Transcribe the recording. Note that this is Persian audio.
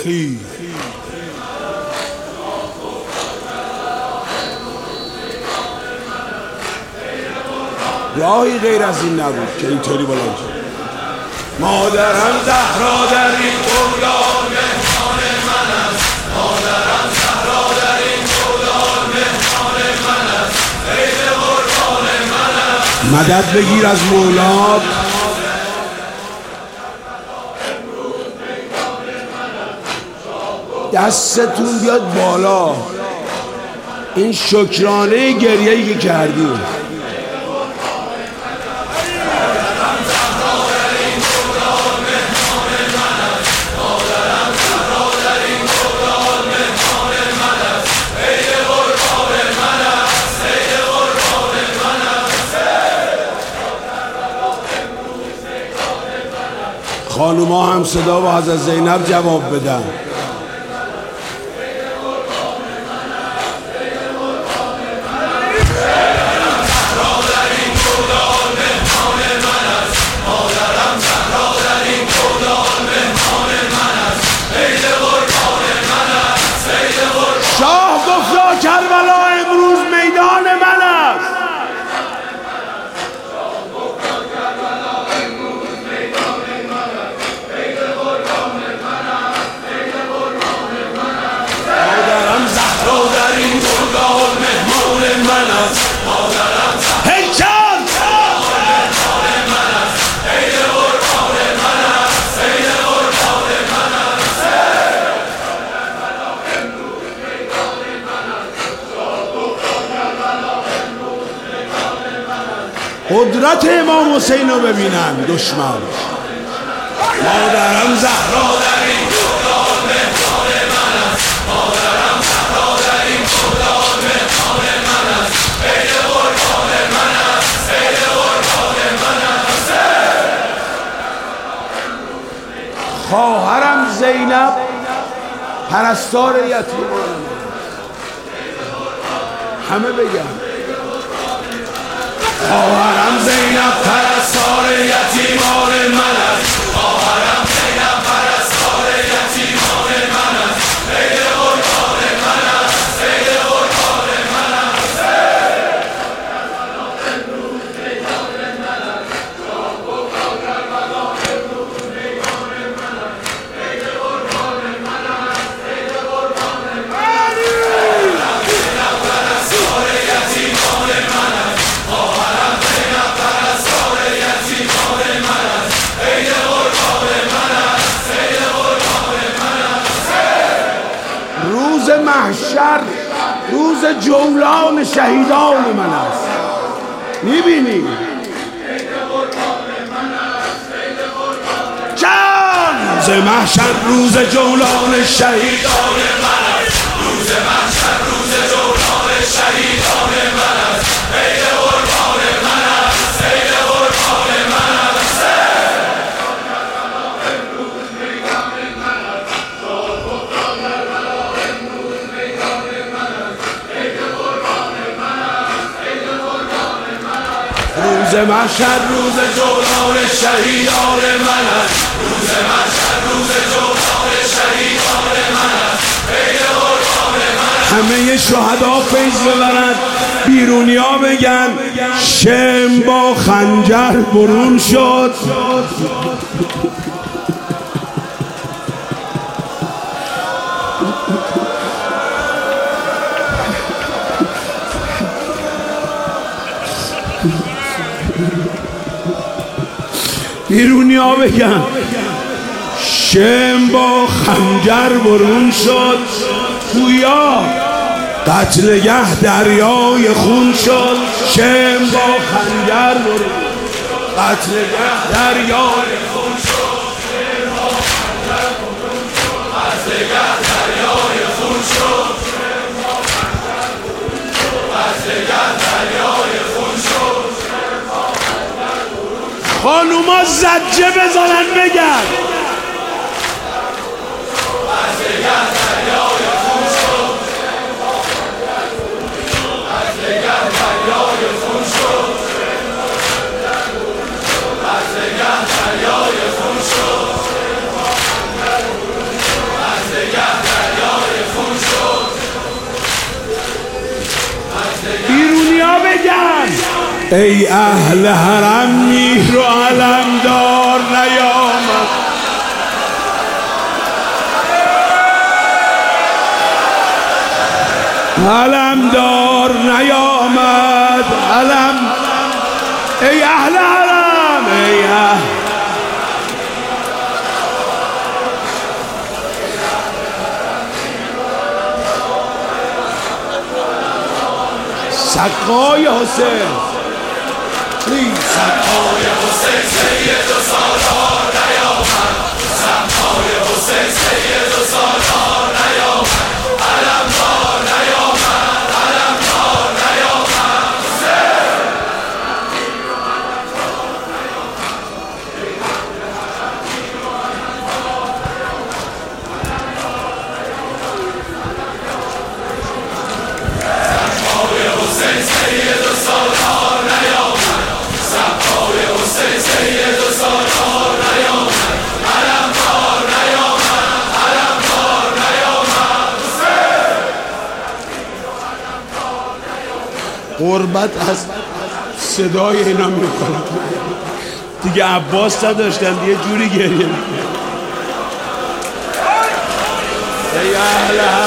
خیر راهی غیر از این نبود که اینطوری بلند شد. مادرم زهرا در این گودال مهمان من است، مادرم زهرا در این گودال مهمان من است، عید قربان من است. مدد بگیر از مولا. دستتون بیاد بالا. این شکرانه گریه‌ای که کردیم. خانوما هم صدا و حضرت زینب جواب بدن. شاه گفتا کربلا امروز میدان من است. مادرم زهرا در این گودال مهمان من است، مادرم زهرا هیچان مهمان من است، عید قربان من است، عید قربان من است. قدرت امام حسین رو ببینن دشمن. مادرم زهرا در این گودال مهمان من است، مادرم زهرا در این گودال مهمان من است، عید قربان من است، عید قربان من است. خواهرم زینب پرستار یتیمان. همه بگن خواهرم زینب پرستار یتیمان من است، خواهرم زینب پرستار یتیمان من است، عید قربان من است، عید قربان من است. روز محشر روز جولان شهیدان من است. میبینی جان روز محشر روز جولان شهیدان من است، روز محشر روز جولان شهیدان من است، عید قربان من است، عید قربان من است. روز محشر روز جولان شهیدان من است، روز محشر روز جولان شهیدان من است، عید قربان من است. همه شهدا فیض ببرند، بیرونیا بگن شم با خنجر برون شد. بیرونیا بگن شم با خنجر برون شد. گویا قتلگه دریای خون شد. شم با خنجر برون قتلگه دریای خون شد. قتلگه دریای خون شد. قتلگه دریای خون شد. خانوما زجه بزنن بگن ای اهل حرم مهر و علمدار نیامد. علمدار نیامد علم، ای اهل حرم ای اهل سقای حسین، سقای حسین سید و سالار نیامد، سقای حسین سید و سالار نیامد، علمدار نیامد، علمدار نیامد. سقای حسین سید و سالار نیامد، سقای حسین سید و سالار نیامد، علمدار نیامد، علمدار نیامد. قربت از صدای اینا میکنم دیگه. عباس نداشتن یه جوری گریه میکنم. ای اهل